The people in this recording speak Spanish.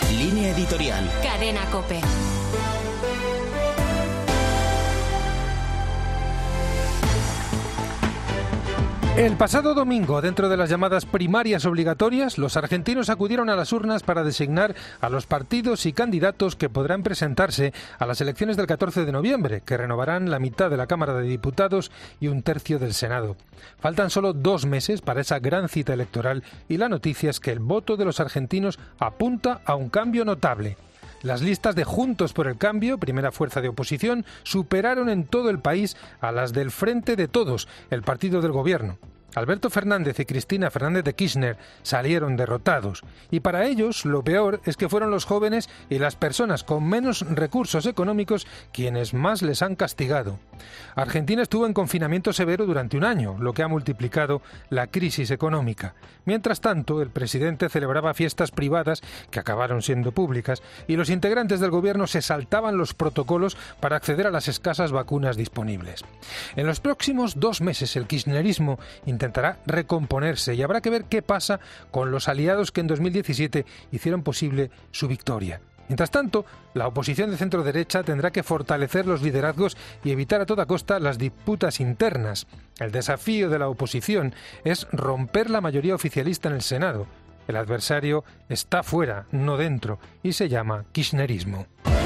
Línea editorial. Cadena COPE. El pasado domingo, dentro de las llamadas primarias obligatorias, los argentinos acudieron a las urnas para designar a los partidos y candidatos que podrán presentarse a las elecciones del 14 de noviembre, que renovarán la mitad de la Cámara de Diputados y un tercio del Senado. Faltan solo 2 meses para esa gran cita electoral y la noticia es que el voto de los argentinos apunta a un cambio notable. Las listas de Juntos por el Cambio, primera fuerza de oposición, superaron en todo el país a las del Frente de Todos, el partido del gobierno. Alberto Fernández y Cristina Fernández de Kirchner salieron derrotados. Y para ellos, lo peor es que fueron los jóvenes y las personas con menos recursos económicos quienes más les han castigado. Argentina estuvo en confinamiento severo durante 1 año, lo que ha multiplicado la crisis económica. Mientras tanto, el presidente celebraba fiestas privadas que acabaron siendo públicas y los integrantes del gobierno se saltaban los protocolos para acceder a las escasas vacunas disponibles. En los próximos 2 meses el kirchnerismo intentará recomponerse y habrá que ver qué pasa con los aliados que en 2017 hicieron posible su victoria. Mientras tanto, la oposición de centro-derecha tendrá que fortalecer los liderazgos y evitar a toda costa las disputas internas. El desafío de la oposición es romper la mayoría oficialista en el Senado. El adversario está fuera, no dentro, y se llama kirchnerismo.